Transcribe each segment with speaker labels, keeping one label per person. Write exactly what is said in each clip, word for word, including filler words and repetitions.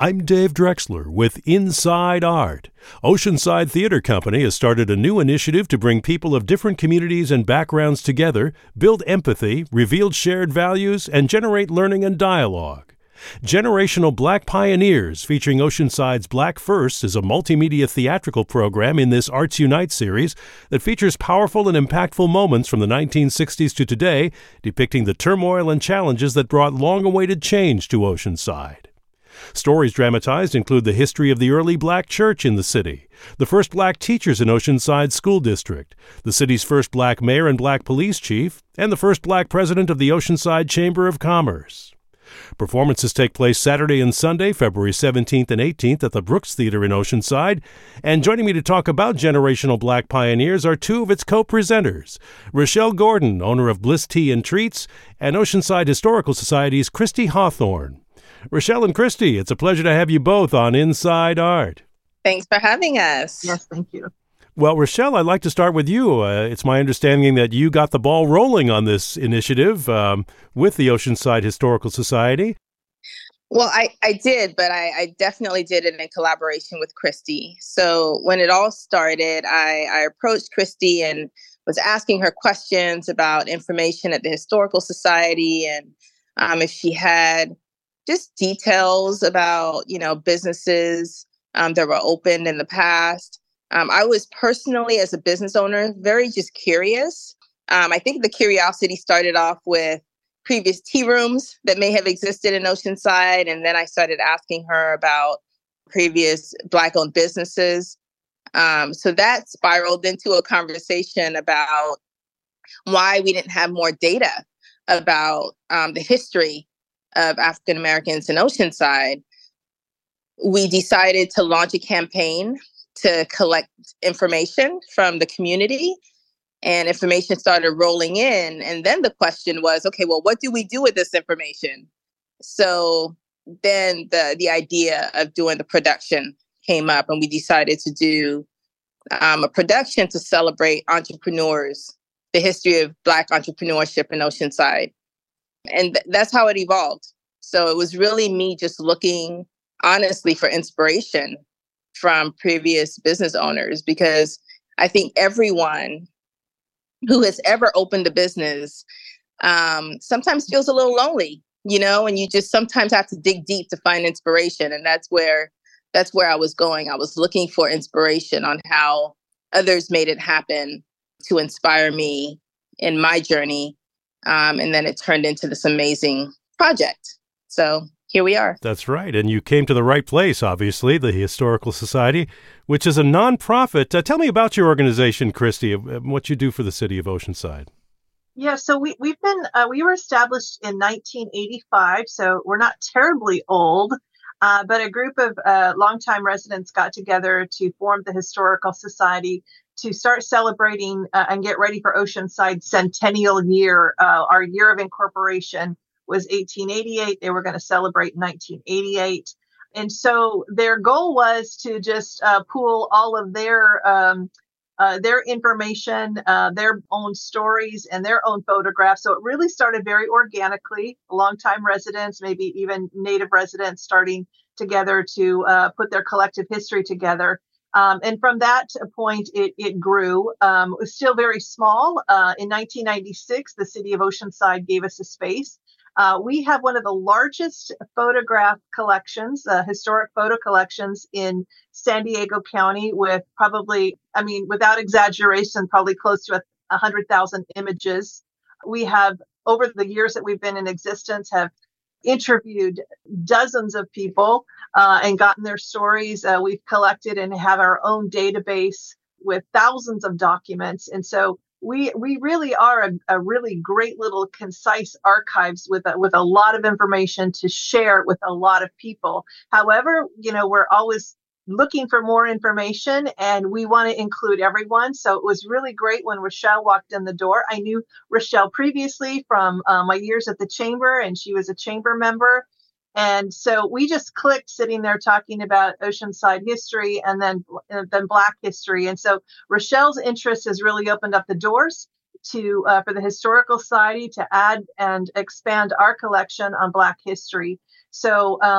Speaker 1: I'm Dave Drexler with Inside Art. Oceanside Theater Company has started a new initiative to bring people of different communities and backgrounds together, build empathy, reveal shared values, and generate learning and dialogue. Generational Black Pioneers, featuring Oceanside's Black First, is a multimedia theatrical program in this Arts Unite series that features powerful and impactful moments from the nineteen sixties to today, depicting the turmoil and challenges that brought long-awaited change to Oceanside. Stories dramatized include the history of the early black church in the city, the first black teachers in Oceanside School District, the city's first black mayor and black police chief, and the first black president of the Oceanside Chamber of Commerce. Performances take place Saturday and Sunday, February seventeenth and eighteenth at the Brooks Theater in Oceanside. And joining me to talk about Generational Black Pioneers are two of its co-presenters, Rochelle Gordon, owner of Bliss Tea and Treats, and Oceanside Historical Society's Christy Hawthorne. Rochelle and Christy, it's a pleasure to have you both on Inside Art.
Speaker 2: Thanks for having us.
Speaker 3: Yes, thank you.
Speaker 1: Well, Rochelle, I'd like to start with you. Uh, it's my understanding that you got the ball rolling on this initiative um, with the Oceanside Historical Society.
Speaker 2: Well, I, I did, but I, I definitely did it in collaboration with Christy. So when it all started, I, I approached Christy and was asking her questions about information at the Historical Society and um, if she had just details about, you know, businesses um, that were opened in the past. Um, I was personally, as a business owner, very just curious. Um, I think the curiosity started off with previous tea rooms that may have existed in Oceanside. And then I started asking her about previous Black-owned businesses. Um, so that spiraled into a conversation about why we didn't have more data about um, the history of African Americans in Oceanside. We decided to launch a campaign to collect information from the community, and information started rolling in. And then the question was, okay, well, what do we do with this information? So then the, the idea of doing the production came up, and we decided to do um, a production to celebrate entrepreneurs, the history of Black entrepreneurship in Oceanside. And th- that's how it evolved. So it was really me just looking, honestly, for inspiration from previous business owners, because I think everyone who has ever opened a business um, sometimes feels a little lonely, you know, and you just sometimes have to dig deep to find inspiration. And that's where that's where I was going. I was looking for inspiration on how others made it happen to inspire me in my journey. Um, and then it turned into this amazing project. So here we are.
Speaker 1: That's right. And you came to the right place, obviously, the Historical Society, which is a nonprofit. Uh, tell me about your organization, Christy, and what you do for the city of Oceanside.
Speaker 3: Yeah, so we, we've been, uh, we were established in nineteen eighty-five, so we're not terribly old, uh, but a group of uh, longtime residents got together to form the Historical Society to start celebrating uh, and get ready for Oceanside's centennial year. Uh, our year of incorporation was eighteen eighty-eight. They were going to celebrate in nineteen eighty-eight. And so their goal was to just uh, pool all of their um, uh, their information, uh, their own stories, and their own photographs. So it really started very organically. Longtime residents, maybe even native residents, starting together to uh, put their collective history together. Um, and from that point, it, it grew. Um, it was still very small. Uh, in nineteen ninety-six, the city of Oceanside gave us a space. Uh, we have one of the largest photograph collections, uh, historic photo collections in San Diego County, with probably, I mean, without exaggeration, probably close to a, a hundred thousand images. We have, over the years that we've been in existence, have interviewed dozens of people uh, and gotten their stories. Uh, we've collected and have our own database with thousands of documents. And so we we really are a, a really great little concise archives with a, with a lot of information to share with a lot of people. However, you know, we're always looking for more information, and we want to include everyone. So it was really great when Rochelle walked in the door. I knew Rochelle previously from uh, my years at the chamber, and she was a chamber member. And so we just clicked sitting there talking about Oceanside history and then and then Black history. And so Rochelle's interest has really opened up the doors to uh, for the Historical Society to add and expand our collection on Black history. So um,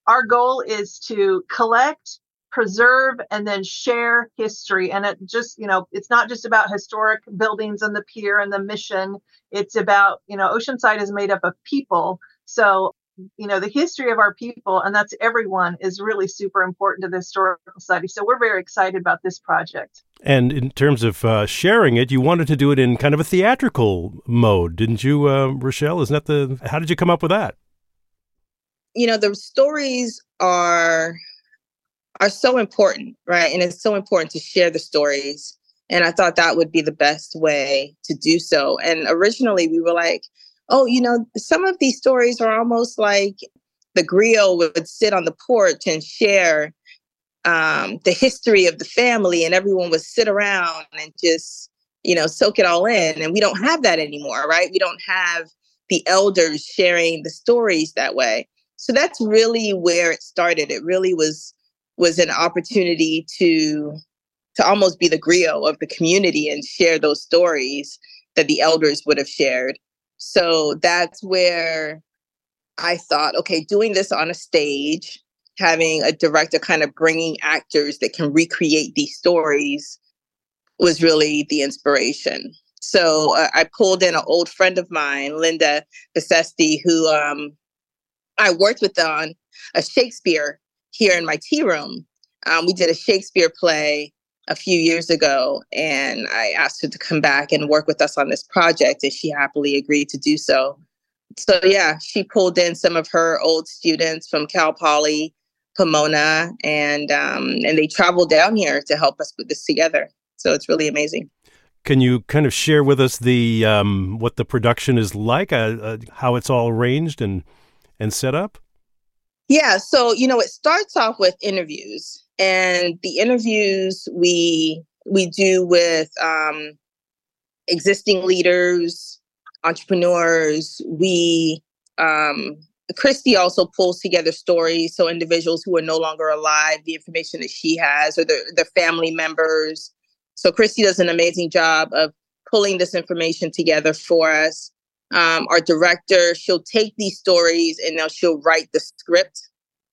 Speaker 3: our goal is to collect, preserve, and then share history. And it just, you know, it's not just about historic buildings and the pier and the mission. It's about, you know, Oceanside is made up of people. So, you know, the history of our people, and that's everyone, is really super important to the Historical Society. So we're very excited about this project.
Speaker 1: And in terms of uh, sharing it, you wanted to do it in kind of a theatrical mode, didn't you, uh, Rochelle? Isn't that the, how did you come up with that?
Speaker 2: You know, the stories are are so important, right? And it's so important to share the stories. And I thought that would be the best way to do so. And originally we were like, oh, you know, some of these stories are almost like the griot would sit on the porch and share um, the history of the family, and everyone would sit around and just, you know, soak it all in. And we don't have that anymore, right? We don't have the elders sharing the stories that way. So that's really where it started. It really was was an opportunity to to almost be the griot of the community and share those stories that the elders would have shared. So that's where I thought, okay, doing this on a stage, having a director kind of bringing actors that can recreate these stories was really the inspiration. So uh, I pulled in an old friend of mine, Linda Becesti, who um, I worked with on a Shakespeare here in my tea room. Um, we did a Shakespeare play a few years ago, and I asked her to come back and work with us on this project, and she happily agreed to do so. So yeah, she pulled in some of her old students from Cal Poly, Pomona, and um, and they traveled down here to help us put this together. So it's really amazing.
Speaker 1: Can you kind of share with us the um, what the production is like, uh, uh, how it's all arranged and and set up?
Speaker 2: Yeah, so you know, it starts off with interviews. And the interviews we we do with um, existing leaders, entrepreneurs. We um, Christy also pulls together stories, so individuals who are no longer alive, the information that she has, or their their family members. So Christy does an amazing job of pulling this information together for us. Um, our director, she'll take these stories and now she'll write the script.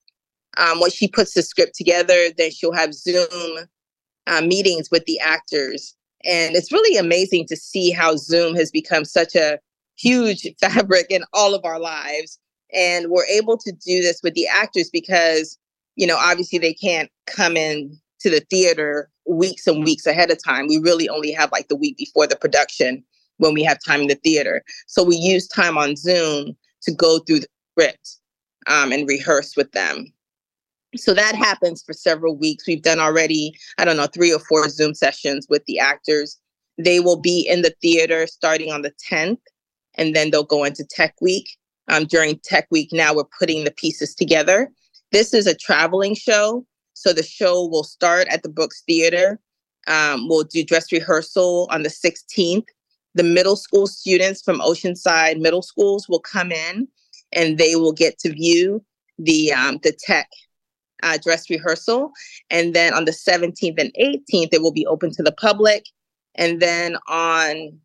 Speaker 2: Um, once she puts the script together, then she'll have Zoom uh, meetings with the actors. And it's really amazing to see how Zoom has become such a huge fabric in all of our lives. And we're able to do this with the actors because, you know, obviously they can't come in to the theater weeks and weeks ahead of time. We really only have like the week before the production when we have time in the theater. So we use time on Zoom to go through the script um, and rehearse with them. So that happens for several weeks. We've done already, I don't know, three or four Zoom sessions with the actors. They will be in the theater starting on the tenth, and then they'll go into Tech Week. Um, during Tech Week, now we're putting the pieces together. This is a traveling show. So the show will start at the Brooks Theater. Um, we'll do dress rehearsal on the sixteenth. The middle school students from Oceanside middle schools will come in, and they will get to view the um, the tech Uh, dress rehearsal. And then on the seventeenth and eighteenth, it will be open to the public. And then on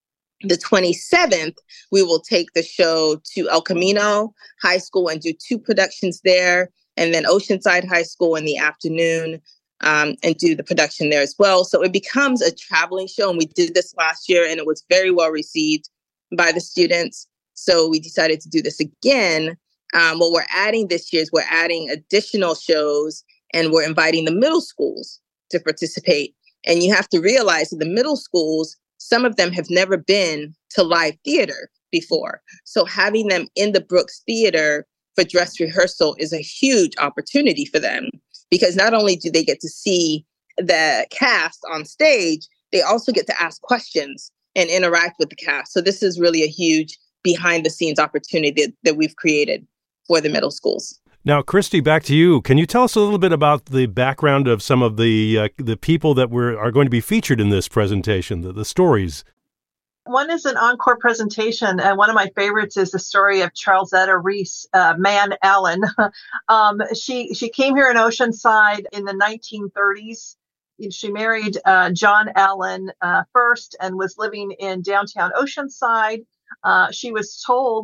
Speaker 2: the twenty-seventh, we will take the show to El Camino High School and do two productions there. And then Oceanside High School in the afternoon um, and do the production there as well. So it becomes a traveling show. And we did this last year and it was very well received by the students. So we decided to do this again. Um, what we're adding this year is we're adding additional shows and we're inviting the middle schools to participate. And you have to realize that the middle schools, some of them have never been to live theater before. So having them in the Brooks Theater for dress rehearsal is a huge opportunity for them because not only do they get to see the cast on stage, they also get to ask questions and interact with the cast. So this is really a huge behind the scenes opportunity that, that we've created for the middle schools.
Speaker 1: Now, Christy, back to you. Can you tell us a little bit about the background of some of the uh, the people that were are going to be featured in this presentation, the, the stories?
Speaker 3: One is an encore presentation, and one of my favorites is the story of Charlesetta Reese, uh, Man Allen. um, she she came here in Oceanside in the nineteen thirties. She married uh, John Allen uh, first and was living in downtown Oceanside. Uh, she was told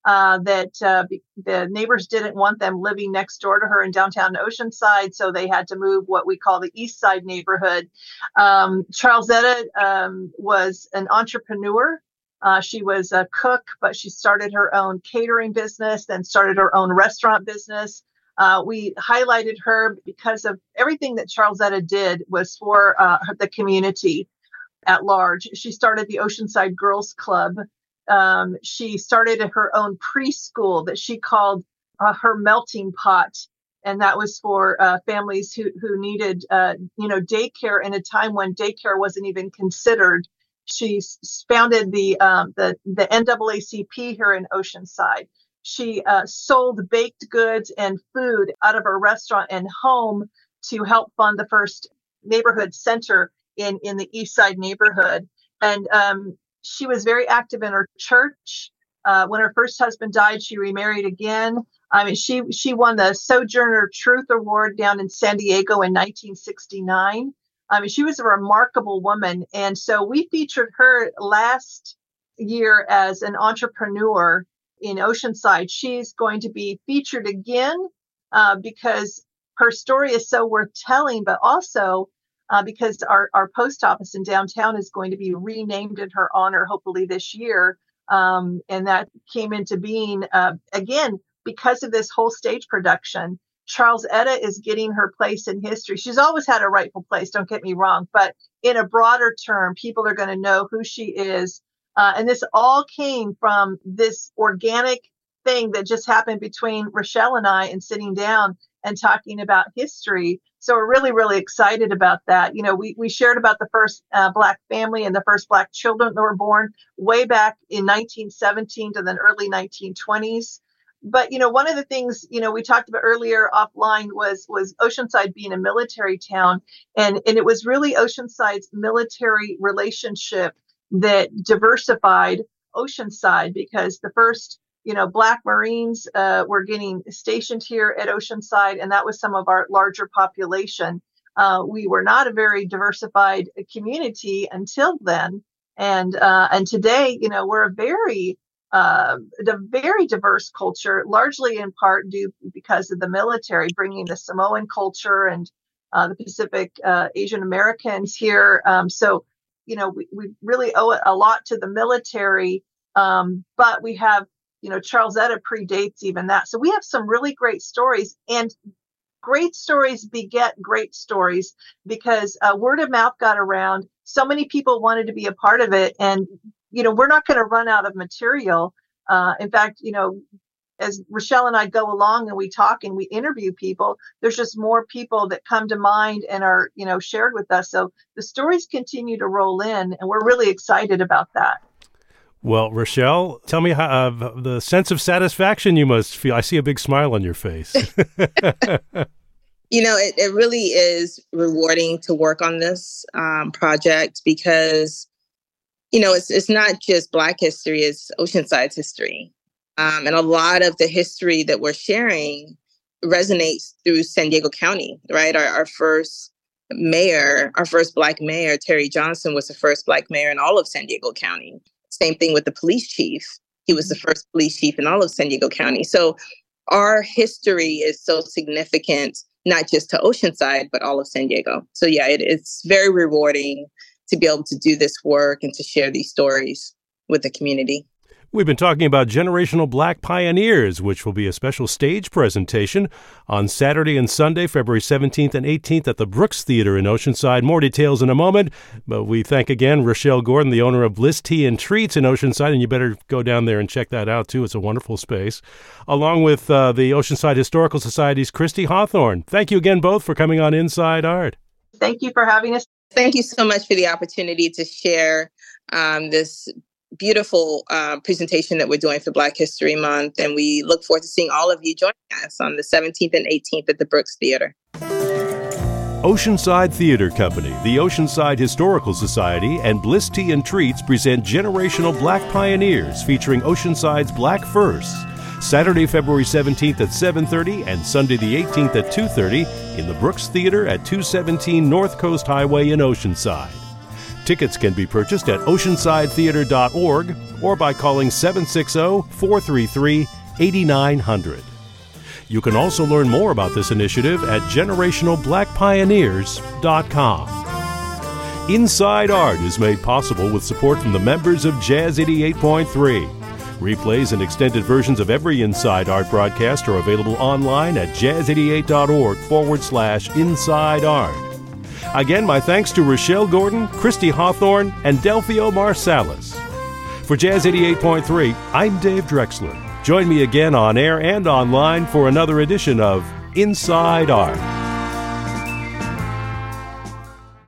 Speaker 3: uh, that uh, be, the neighbors didn't want them living next door to her in downtown Oceanside, so they had to move what we call the East Side neighborhood. Um, Charlesetta um, was an entrepreneur. Uh, she was a cook, but she started her own catering business, then started her own restaurant business. Uh, we highlighted her because of everything that Charlesetta did was for uh, the community at large. She started the Oceanside Girls Club. Um, she started her own preschool that she called uh, her melting pot. And that was for uh, families who, who needed, uh, you know, daycare in a time when daycare wasn't even considered. She founded the, um, the, the N double A C P here in Oceanside. She uh, sold baked goods and food out of her restaurant and home to help fund the first neighborhood center in, in the East Side neighborhood. And um, she was very active in her church. Uh, when her first husband died, she remarried again. I mean, she she won the Sojourner Truth Award down in San Diego in nineteen sixty-nine. I mean, she was a remarkable woman. And so we featured her last year as an entrepreneur in Oceanside. She's going to be featured again uh, because her story is so worth telling, but also uh, because our, our post office in downtown is going to be renamed in her honor, hopefully this year. Um, and that came into being, uh, again, because of this whole stage production. Charlesetta is getting her place in history. She's always had a rightful place, don't get me wrong, but in a broader term, people are going to know who she is. Uh, and this all came from this organic thing that just happened between Rochelle and I and sitting down and talking about history. So we're really, really excited about that. You know, we, we shared about the first uh, Black family and the first Black children that were born way back in nineteen seventeen to the early nineteen twenties. But, you know, one of the things, you know, we talked about earlier offline was was Oceanside being a military town. And, and it was really Oceanside's military relationship that diversified Oceanside, because the first, you know, Black Marines uh, were getting stationed here at Oceanside, and that was some of our larger population. Uh, we were not a very diversified community until then. And uh, and today, you know, we're a very uh, a very diverse culture, largely in part due because of the military bringing the Samoan culture and uh, the Pacific uh, Asian Americans here. Um, so, you know, we, we really owe it a lot to the military, um, but we have, you know, Charlesetta predates even that. So we have some really great stories, and great stories beget great stories because uh, word of mouth got around. So many people wanted to be a part of it. And, you know, we're not going to run out of material. Uh, in fact, you know, as Rochelle and I go along and we talk and we interview people, there's just more people that come to mind and are, you know, shared with us. So the stories continue to roll in, and we're really excited about that.
Speaker 1: Well, Rochelle, tell me how, uh, the sense of satisfaction you must feel. I see a big smile on your face.
Speaker 2: You know, it, it really is rewarding to work on this um, project because, you know, it's it's not just Black history, it's Oceanside's history. Um, and a lot of the history that we're sharing resonates through San Diego County, right? Our, our first mayor, our first Black mayor, Terry Johnson, was the first Black mayor in all of San Diego County. Same thing with the police chief. He was the first police chief in all of San Diego County. So our history is so significant, not just to Oceanside, but all of San Diego. So yeah, it, it's very rewarding to be able to do this work and to share these stories with the community.
Speaker 1: We've been talking about Generational Black Pioneers, which will be a special stage presentation on Saturday and Sunday, February seventeenth and eighteenth at the Brooks Theater in Oceanside. More details in a moment, but we thank again Rochelle Gordon, the owner of Bliss Tea and Treats in Oceanside, and you better go down there and check that out, too. It's a wonderful space, along with uh, the Oceanside Historical Society's Christy Hawthorne. Thank you again both for coming on Inside Art.
Speaker 3: Thank you for having us.
Speaker 2: Thank you so much for the opportunity to share um, this beautiful uh, presentation that we're doing for Black History Month. And we look forward to seeing all of you joining us on the seventeenth and eighteenth at the Brooks Theater.
Speaker 1: Oceanside Theater Company, the Oceanside Historical Society, and Bliss Tea and Treats present Generational Black Pioneers featuring Oceanside's Black Firsts. Saturday, February seventeenth at seven thirty and Sunday the eighteenth at two thirty in the Brooks Theater at two seventeen North Coast Highway in Oceanside. Tickets can be purchased at oceanside theater dot org or by calling seven six zero, four three three, eight nine zero zero. You can also learn more about this initiative at generational black pioneers dot com. Inside Art is made possible with support from the members of Jazz eighty-eight point three. Replays and extended versions of every Inside Art broadcast are available online at jazz eighty-eight dot org forward slash Inside Art. Again, my thanks to Rochelle Gordon, Christy Hawthorne, and Delphio Marsalis. For Jazz eighty-eight point three, I'm Dave Drexler. Join me again on air and online for another edition of Inside Art.